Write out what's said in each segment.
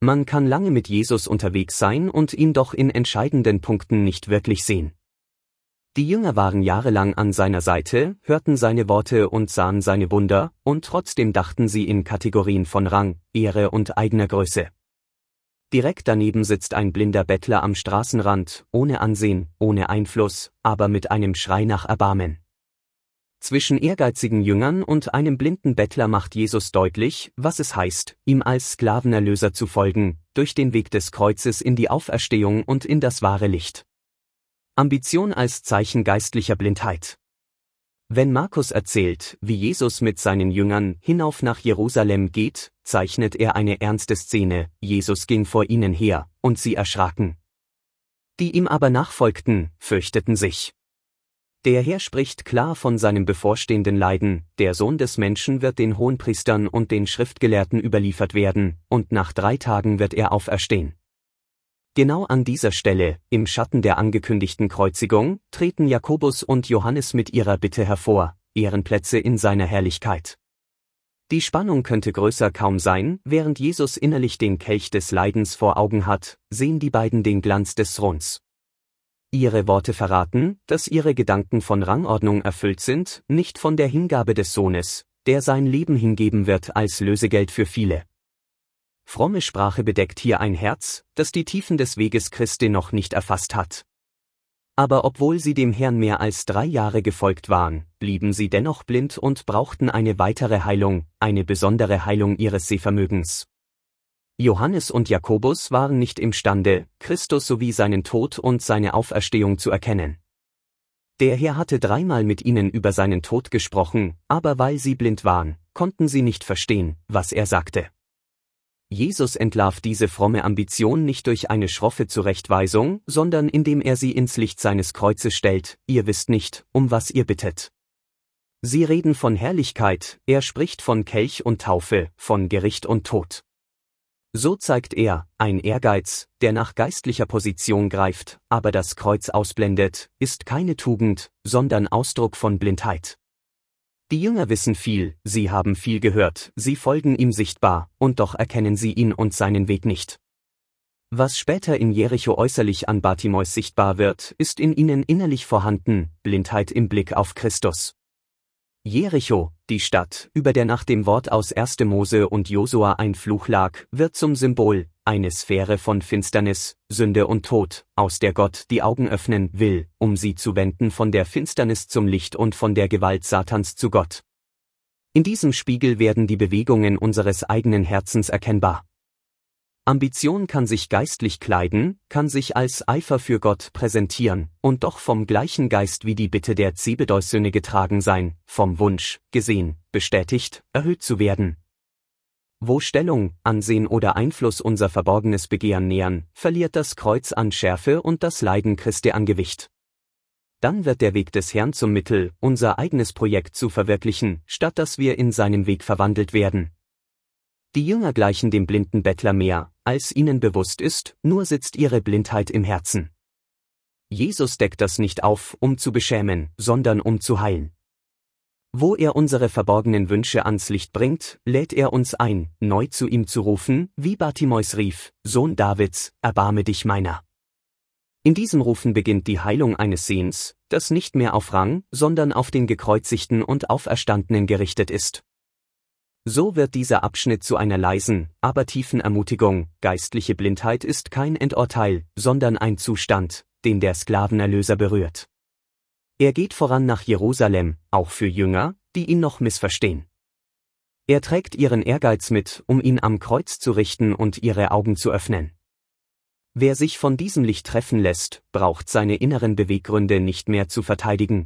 Man kann lange mit Jesus unterwegs sein und ihn doch in entscheidenden Punkten nicht wirklich sehen. Die Jünger waren jahrelang an seiner Seite, hörten seine Worte und sahen seine Wunder, und trotzdem dachten sie in Kategorien von Rang, Ehre und eigener Größe. Direkt daneben sitzt ein blinder Bettler am Straßenrand, ohne Ansehen, ohne Einfluss, aber mit einem Schrei nach Erbarmen. Zwischen ehrgeizigen Jüngern und einem blinden Bettler macht Jesus deutlich, was es heißt, ihm als Sklavenerlöser zu folgen, durch den Weg des Kreuzes in die Auferstehung und in das wahre Licht. Ambition als Zeichen geistlicher Blindheit. Wenn Markus erzählt, wie Jesus mit seinen Jüngern hinauf nach Jerusalem geht, zeichnet er eine ernste Szene: Jesus ging vor ihnen her, und sie erschraken. Die ihm aber nachfolgten, fürchteten sich. Der Herr spricht klar von seinem bevorstehenden Leiden: Der Sohn des Menschen wird den Hohenpriestern und den Schriftgelehrten überliefert werden, und nach 3 Tagen wird er auferstehen. Genau an dieser Stelle, im Schatten der angekündigten Kreuzigung, treten Jakobus und Johannes mit ihrer Bitte hervor: Ehrenplätze in seiner Herrlichkeit. Die Spannung könnte größer kaum sein. Während Jesus innerlich den Kelch des Leidens vor Augen hat, sehen die beiden den Glanz des Throns. Ihre Worte verraten, dass ihre Gedanken von Rangordnung erfüllt sind, nicht von der Hingabe des Sohnes, der sein Leben hingeben wird als Lösegeld für viele. Fromme Sprache bedeckt hier ein Herz, das die Tiefen des Weges Christi noch nicht erfasst hat. Aber obwohl sie dem Herrn mehr als 3 Jahre gefolgt waren, blieben sie dennoch blind und brauchten eine weitere Heilung, eine besondere Heilung ihres Sehvermögens. Johannes und Jakobus waren nicht imstande, Christus sowie seinen Tod und seine Auferstehung zu erkennen. Der Herr hatte 3-mal mit ihnen über seinen Tod gesprochen, aber weil sie blind waren, konnten sie nicht verstehen, was er sagte. Jesus entlarvt diese fromme Ambition nicht durch eine schroffe Zurechtweisung, sondern indem er sie ins Licht seines Kreuzes stellt: Ihr wisst nicht, um was ihr bittet. Sie reden von Herrlichkeit, er spricht von Kelch und Taufe, von Gericht und Tod. So zeigt er, ein Ehrgeiz, der nach geistlicher Position greift, aber das Kreuz ausblendet, ist keine Tugend, sondern Ausdruck von Blindheit. Die Jünger wissen viel, sie haben viel gehört, sie folgen ihm sichtbar, und doch erkennen sie ihn und seinen Weg nicht. Was später in Jericho äußerlich an Bartimäus sichtbar wird, ist in ihnen innerlich vorhanden: Blindheit im Blick auf Christus. Jericho, die Stadt, über der nach dem Wort aus 1. Mose und Josua ein Fluch lag, wird zum Symbol, eine Sphäre von Finsternis, Sünde und Tod, aus der Gott die Augen öffnen will, um sie zu wenden von der Finsternis zum Licht und von der Gewalt Satans zu Gott. In diesem Spiegel werden die Bewegungen unseres eigenen Herzens erkennbar. Ambition kann sich geistlich kleiden, kann sich als Eifer für Gott präsentieren, und doch vom gleichen Geist wie die Bitte der Zebedeus-Söhne getragen sein, vom Wunsch, gesehen, bestätigt, erhöht zu werden. Wo Stellung, Ansehen oder Einfluss unser verborgenes Begehren nähern, verliert das Kreuz an Schärfe und das Leiden Christi an Gewicht. Dann wird der Weg des Herrn zum Mittel, unser eigenes Projekt zu verwirklichen, statt dass wir in seinen Weg verwandelt werden. Die Jünger gleichen dem blinden Bettler mehr, als ihnen bewusst ist, nur sitzt ihre Blindheit im Herzen. Jesus deckt das nicht auf, um zu beschämen, sondern um zu heilen. Wo er unsere verborgenen Wünsche ans Licht bringt, lädt er uns ein, neu zu ihm zu rufen, wie Bartimäus rief: Sohn Davids, erbarme dich meiner. In diesem Rufen beginnt die Heilung eines Sehens, das nicht mehr auf Rang, sondern auf den Gekreuzigten und Auferstandenen gerichtet ist. So wird dieser Abschnitt zu einer leisen, aber tiefen Ermutigung: Geistliche Blindheit ist kein Endurteil, sondern ein Zustand, den der Sklavenerlöser berührt. Er geht voran nach Jerusalem, auch für Jünger, die ihn noch missverstehen. Er trägt ihren Ehrgeiz mit, um ihn am Kreuz zu richten und ihre Augen zu öffnen. Wer sich von diesem Licht treffen lässt, braucht seine inneren Beweggründe nicht mehr zu verteidigen.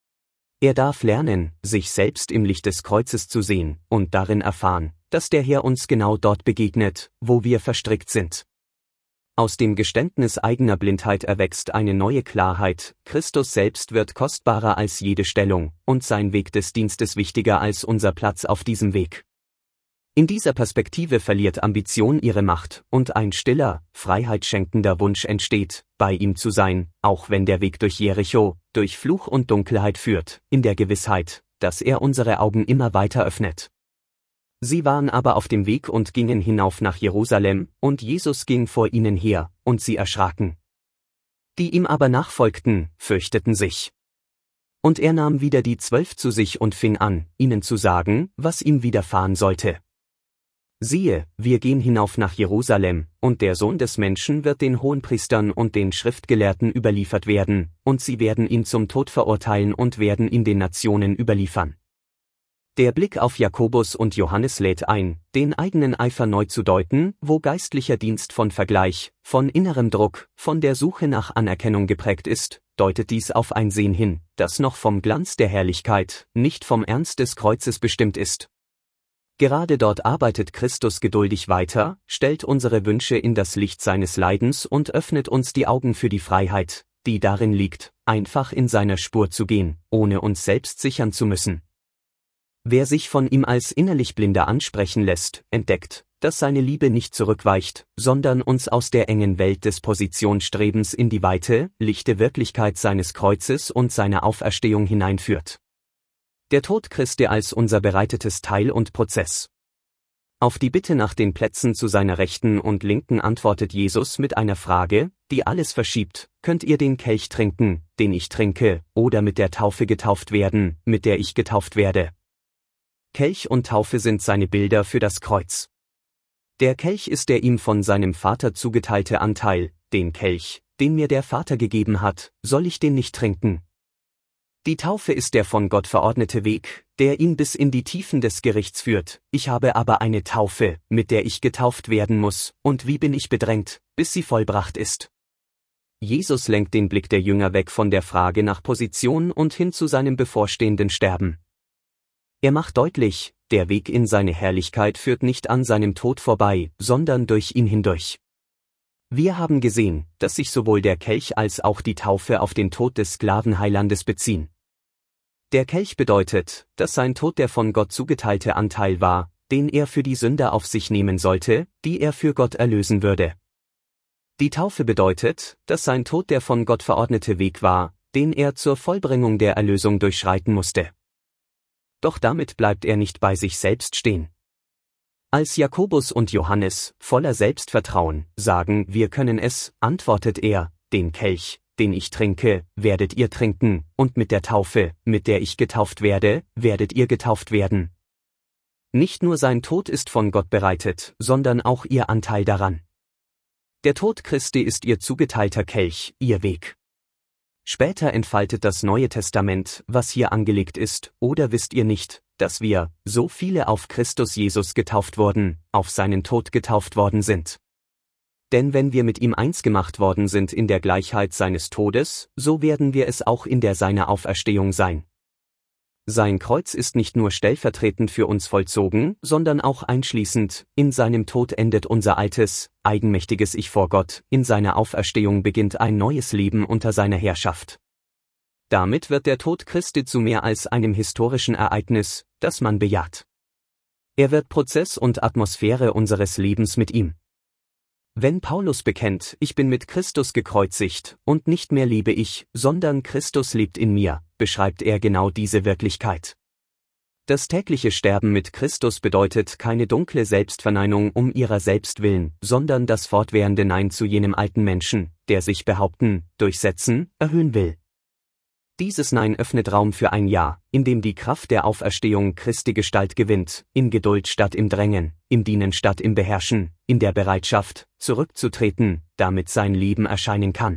Er darf lernen, sich selbst im Licht des Kreuzes zu sehen, und darin erfahren, dass der Herr uns genau dort begegnet, wo wir verstrickt sind. Aus dem Geständnis eigener Blindheit erwächst eine neue Klarheit: Christus selbst wird kostbarer als jede Stellung, und sein Weg des Dienstes wichtiger als unser Platz auf diesem Weg. In dieser Perspektive verliert Ambition ihre Macht, und ein stiller, freiheitschenkender Wunsch entsteht, bei ihm zu sein, auch wenn der Weg durch Jericho, durch Fluch und Dunkelheit führt, in der Gewissheit, dass er unsere Augen immer weiter öffnet. Sie waren aber auf dem Weg und gingen hinauf nach Jerusalem, und Jesus ging vor ihnen her, und sie erschraken. Die ihm aber nachfolgten, fürchteten sich. Und er nahm wieder die 12 zu sich und fing an, ihnen zu sagen, was ihm widerfahren sollte. Siehe, wir gehen hinauf nach Jerusalem, und der Sohn des Menschen wird den Hohenpriestern und den Schriftgelehrten überliefert werden, und sie werden ihn zum Tod verurteilen und werden ihn den Nationen überliefern. Der Blick auf Jakobus und Johannes lädt ein, den eigenen Eifer neu zu deuten, wo geistlicher Dienst von Vergleich, von innerem Druck, von der Suche nach Anerkennung geprägt ist, deutet dies auf ein Sehen hin, das noch vom Glanz der Herrlichkeit, nicht vom Ernst des Kreuzes bestimmt ist. Gerade dort arbeitet Christus geduldig weiter, stellt unsere Wünsche in das Licht seines Leidens und öffnet uns die Augen für die Freiheit, die darin liegt, einfach in seiner Spur zu gehen, ohne uns selbst sichern zu müssen. Wer sich von ihm als innerlich Blinder ansprechen lässt, entdeckt, dass seine Liebe nicht zurückweicht, sondern uns aus der engen Welt des Positionsstrebens in die weite, lichte Wirklichkeit seines Kreuzes und seiner Auferstehung hineinführt. Der Tod Christi als unser bereitetes Teil und Prozess. Auf die Bitte nach den Plätzen zu seiner Rechten und Linken antwortet Jesus mit einer Frage, die alles verschiebt: Könnt ihr den Kelch trinken, den ich trinke, oder mit der Taufe getauft werden, mit der ich getauft werde? Kelch und Taufe sind seine Bilder für das Kreuz. Der Kelch ist der ihm von seinem Vater zugeteilte Anteil, den Kelch, den mir der Vater gegeben hat, soll ich den nicht trinken? Die Taufe ist der von Gott verordnete Weg, der ihn bis in die Tiefen des Gerichts führt. Ich habe aber eine Taufe, mit der ich getauft werden muss, und wie bin ich bedrängt, bis sie vollbracht ist. Jesus lenkt den Blick der Jünger weg von der Frage nach Position und hin zu seinem bevorstehenden Sterben. Er macht deutlich, der Weg in seine Herrlichkeit führt nicht an seinem Tod vorbei, sondern durch ihn hindurch. Wir haben gesehen, dass sich sowohl der Kelch als auch die Taufe auf den Tod des Sklavenheilandes beziehen. Der Kelch bedeutet, dass sein Tod der von Gott zugeteilte Anteil war, den er für die Sünder auf sich nehmen sollte, die er für Gott erlösen würde. Die Taufe bedeutet, dass sein Tod der von Gott verordnete Weg war, den er zur Vollbringung der Erlösung durchschreiten musste. Doch damit bleibt er nicht bei sich selbst stehen. Als Jakobus und Johannes, voller Selbstvertrauen, sagen, wir können es, antwortet er, den Kelch, den ich trinke, werdet ihr trinken, und mit der Taufe, mit der ich getauft werde, werdet ihr getauft werden. Nicht nur sein Tod ist von Gott bereitet, sondern auch ihr Anteil daran. Der Tod Christi ist ihr zugeteilter Kelch, ihr Weg. Später entfaltet das Neue Testament, was hier angelegt ist, oder wisst ihr nicht, dass wir, so viele auf Christus Jesus getauft wurden, auf seinen Tod getauft worden sind. Denn wenn wir mit ihm eins gemacht worden sind in der Gleichheit seines Todes, so werden wir es auch in der seiner Auferstehung sein. Sein Kreuz ist nicht nur stellvertretend für uns vollzogen, sondern auch einschließend, in seinem Tod endet unser altes, eigenmächtiges Ich vor Gott, in seiner Auferstehung beginnt ein neues Leben unter seiner Herrschaft. Damit wird der Tod Christi zu mehr als einem historischen Ereignis, das man bejaht. Er wird Prozess und Atmosphäre unseres Lebens mit ihm. Wenn Paulus bekennt, ich bin mit Christus gekreuzigt, und nicht mehr lebe ich, sondern Christus lebt in mir, beschreibt er genau diese Wirklichkeit. Das tägliche Sterben mit Christus bedeutet keine dunkle Selbstverneinung um ihrer selbst willen, sondern das fortwährende Nein zu jenem alten Menschen, der sich behaupten, durchsetzen, erhöhen will. Dieses Nein öffnet Raum für ein Ja, in dem die Kraft der Auferstehung Christi Gestalt gewinnt, in Geduld statt im Drängen, im Dienen statt im Beherrschen, in der Bereitschaft, zurückzutreten, damit sein Leben erscheinen kann.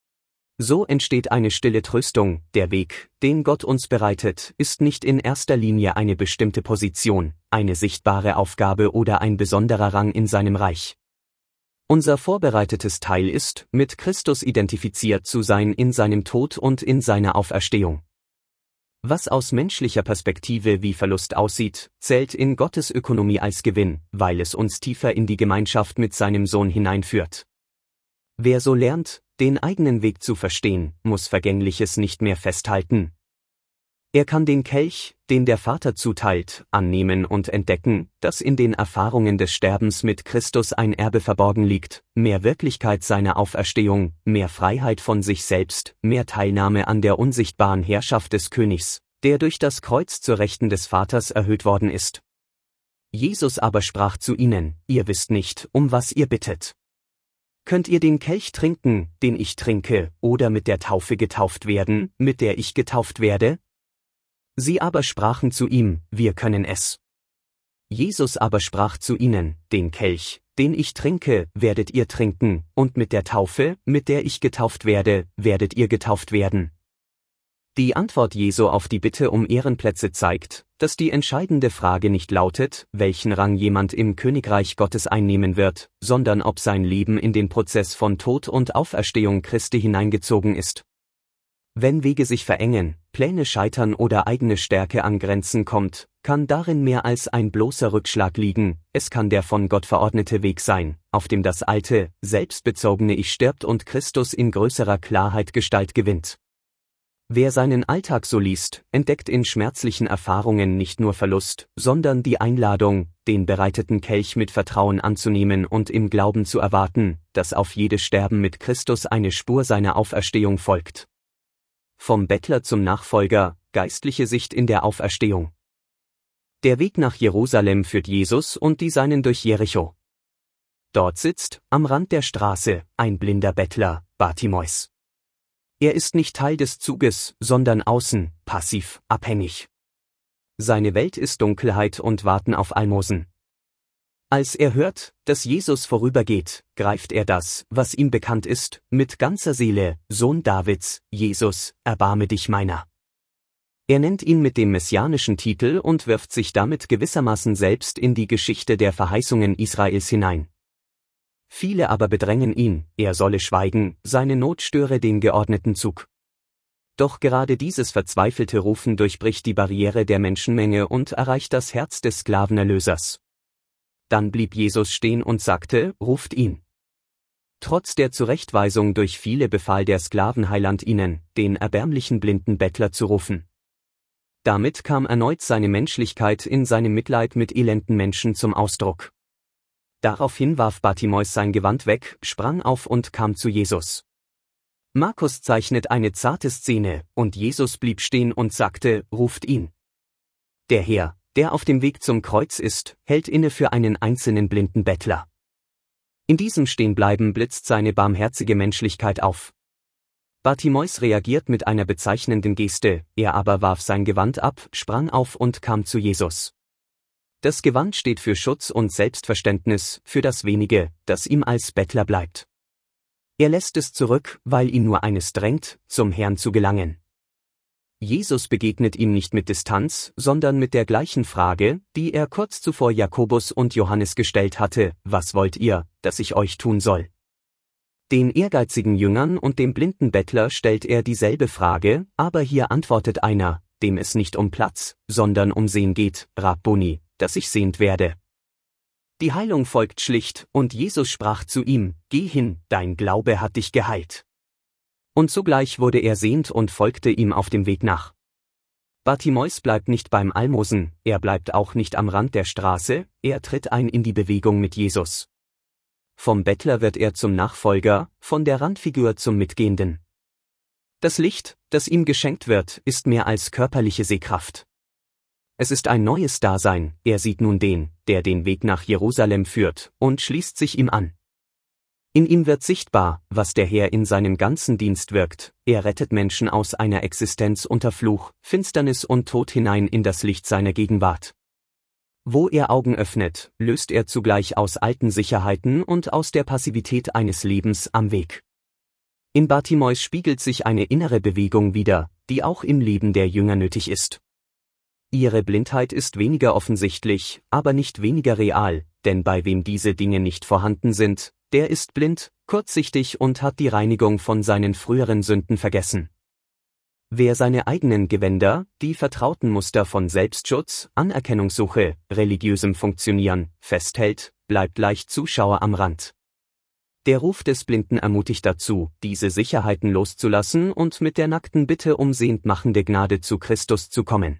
So entsteht eine stille Tröstung, der Weg, den Gott uns bereitet, ist nicht in erster Linie eine bestimmte Position, eine sichtbare Aufgabe oder ein besonderer Rang in seinem Reich. Unser vorbereitetes Teil ist, mit Christus identifiziert zu sein in seinem Tod und in seiner Auferstehung. Was aus menschlicher Perspektive wie Verlust aussieht, zählt in Gottes Ökonomie als Gewinn, weil es uns tiefer in die Gemeinschaft mit seinem Sohn hineinführt. Wer so lernt, den eigenen Weg zu verstehen, muss Vergängliches nicht mehr festhalten. Er kann den Kelch, den der Vater zuteilt, annehmen und entdecken, dass in den Erfahrungen des Sterbens mit Christus ein Erbe verborgen liegt, mehr Wirklichkeit seiner Auferstehung, mehr Freiheit von sich selbst, mehr Teilnahme an der unsichtbaren Herrschaft des Königs, der durch das Kreuz zur Rechten des Vaters erhöht worden ist. Jesus aber sprach zu ihnen: Ihr wisst nicht, um was ihr bittet. Könnt ihr den Kelch trinken, den ich trinke, oder mit der Taufe getauft werden, mit der ich getauft werde? Sie aber sprachen zu ihm: Wir können es. Jesus aber sprach zu ihnen: Den Kelch, den ich trinke, werdet ihr trinken, und mit der Taufe, mit der ich getauft werde, werdet ihr getauft werden. Die Antwort Jesu auf die Bitte um Ehrenplätze zeigt, dass die entscheidende Frage nicht lautet, welchen Rang jemand im Königreich Gottes einnehmen wird, sondern ob sein Leben in den Prozess von Tod und Auferstehung Christi hineingezogen ist. Wenn Wege sich verengen, Pläne scheitern oder eigene Stärke an Grenzen kommt, kann darin mehr als ein bloßer Rückschlag liegen, es kann der von Gott verordnete Weg sein, auf dem das alte, selbstbezogene Ich stirbt und Christus in größerer Klarheit Gestalt gewinnt. Wer seinen Alltag so liest, entdeckt in schmerzlichen Erfahrungen nicht nur Verlust, sondern die Einladung, den bereiteten Kelch mit Vertrauen anzunehmen und im Glauben zu erwarten, dass auf jedes Sterben mit Christus eine Spur seiner Auferstehung folgt. Vom Bettler zum Nachfolger, geistliche Sicht in der Auferstehung. Der Weg nach Jerusalem führt Jesus und die Seinen durch Jericho. Dort sitzt, am Rand der Straße, ein blinder Bettler, Bartimäus. Er ist nicht Teil des Zuges, sondern außen, passiv, abhängig. Seine Welt ist Dunkelheit und Warten auf Almosen. Als er hört, dass Jesus vorübergeht, greift er das, was ihm bekannt ist, mit ganzer Seele: Sohn Davids, Jesus, erbarme dich meiner. Er nennt ihn mit dem messianischen Titel und wirft sich damit gewissermaßen selbst in die Geschichte der Verheißungen Israels hinein. Viele aber bedrängen ihn, er solle schweigen, seine Not störe den geordneten Zug. Doch gerade dieses verzweifelte Rufen durchbricht die Barriere der Menschenmenge und erreicht das Herz des Sklavenerlösers. Dann blieb Jesus stehen und sagte: Ruft ihn. Trotz der Zurechtweisung durch viele befahl der Sklavenheiland ihnen, den erbärmlichen blinden Bettler zu rufen. Damit kam erneut seine Menschlichkeit in seinem Mitleid mit elenden Menschen zum Ausdruck. Daraufhin warf Bartimäus sein Gewand weg, sprang auf und kam zu Jesus. Markus zeichnet eine zarte Szene, und Jesus blieb stehen und sagte: Ruft ihn. Der Herr, der auf dem Weg zum Kreuz ist, hält inne für einen einzelnen blinden Bettler. In diesem Stehenbleiben blitzt seine barmherzige Menschlichkeit auf. Bartimäus reagiert mit einer bezeichnenden Geste, er aber warf sein Gewand ab, sprang auf und kam zu Jesus. Das Gewand steht für Schutz und Selbstverständnis, für das Wenige, das ihm als Bettler bleibt. Er lässt es zurück, weil ihn nur eines drängt, zum Herrn zu gelangen. Jesus begegnet ihm nicht mit Distanz, sondern mit der gleichen Frage, die er kurz zuvor Jakobus und Johannes gestellt hatte: Was wollt ihr, dass ich euch tun soll? Den ehrgeizigen Jüngern und dem blinden Bettler stellt er dieselbe Frage, aber hier antwortet einer, dem es nicht um Platz, sondern um Sehen geht: Rabboni, dass ich sehend werde. Die Heilung folgt schlicht, und Jesus sprach zu ihm: Geh hin, dein Glaube hat dich geheilt. Und sogleich wurde er sehend und folgte ihm auf dem Weg nach. Bartimäus bleibt nicht beim Almosen, er bleibt auch nicht am Rand der Straße, er tritt ein in die Bewegung mit Jesus. Vom Bettler wird er zum Nachfolger, von der Randfigur zum Mitgehenden. Das Licht, das ihm geschenkt wird, ist mehr als körperliche Sehkraft. Es ist ein neues Dasein, er sieht nun den, der den Weg nach Jerusalem führt, und schließt sich ihm an. In ihm wird sichtbar, was der Herr in seinem ganzen Dienst wirkt: Er rettet Menschen aus einer Existenz unter Fluch, Finsternis und Tod hinein in das Licht seiner Gegenwart. Wo er Augen öffnet, löst er zugleich aus alten Sicherheiten und aus der Passivität eines Lebens am Weg. In Bartimäus spiegelt sich eine innere Bewegung wider, die auch im Leben der Jünger nötig ist. Ihre Blindheit ist weniger offensichtlich, aber nicht weniger real, denn bei wem diese Dinge nicht vorhanden sind, der ist blind, kurzsichtig und hat die Reinigung von seinen früheren Sünden vergessen. Wer seine eigenen Gewänder, die vertrauten Muster von Selbstschutz, Anerkennungssuche, religiösem Funktionieren, festhält, bleibt leicht Zuschauer am Rand. Der Ruf des Blinden ermutigt dazu, diese Sicherheiten loszulassen und mit der nackten Bitte um sehend-machende Gnade zu Christus zu kommen.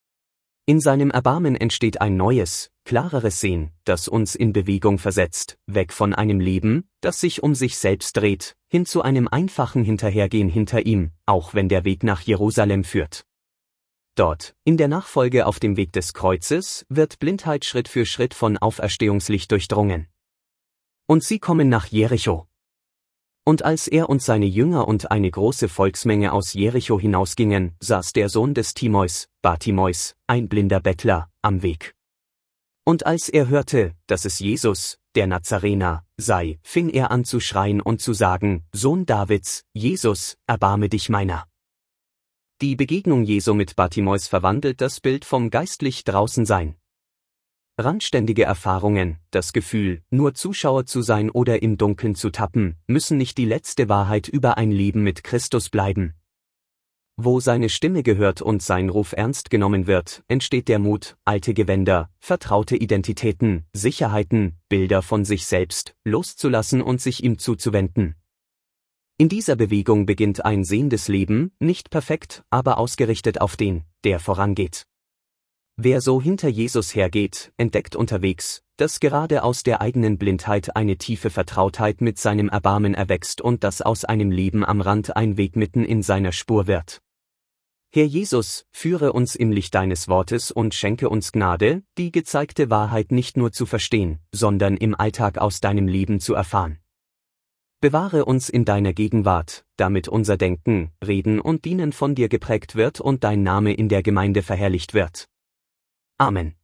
In seinem Erbarmen entsteht ein neues, klareres Sehen, das uns in Bewegung versetzt, weg von einem Leben, das sich um sich selbst dreht, hin zu einem einfachen Hinterhergehen hinter ihm, auch wenn der Weg nach Jerusalem führt. Dort, in der Nachfolge auf dem Weg des Kreuzes, wird Blindheit Schritt für Schritt von Auferstehungslicht durchdrungen. Und sie kommen nach Jericho. Und als er und seine Jünger und eine große Volksmenge aus Jericho hinausgingen, saß der Sohn des Timäus, Bartimäus, ein blinder Bettler, am Weg. Und als er hörte, dass es Jesus, der Nazarener, sei, fing er an zu schreien und zu sagen: Sohn Davids, Jesus, erbarme dich meiner. Die Begegnung Jesu mit Bartimäus verwandelt das Bild vom geistlich Draußensein. Randständige Erfahrungen, das Gefühl, nur Zuschauer zu sein oder im Dunkeln zu tappen, müssen nicht die letzte Wahrheit über ein Leben mit Christus bleiben. Wo seine Stimme gehört und sein Ruf ernst genommen wird, entsteht der Mut, alte Gewänder, vertraute Identitäten, Sicherheiten, Bilder von sich selbst, loszulassen und sich ihm zuzuwenden. In dieser Bewegung beginnt ein sehendes Leben, nicht perfekt, aber ausgerichtet auf den, der vorangeht. Wer so hinter Jesus hergeht, entdeckt unterwegs, dass gerade aus der eigenen Blindheit eine tiefe Vertrautheit mit seinem Erbarmen erwächst und dass aus einem Leben am Rand ein Weg mitten in seiner Spur wird. Herr Jesus, führe uns im Licht deines Wortes und schenke uns Gnade, die gezeigte Wahrheit nicht nur zu verstehen, sondern im Alltag aus deinem Leben zu erfahren. Bewahre uns in deiner Gegenwart, damit unser Denken, Reden und Dienen von dir geprägt wird und dein Name in der Gemeinde verherrlicht wird. Amen.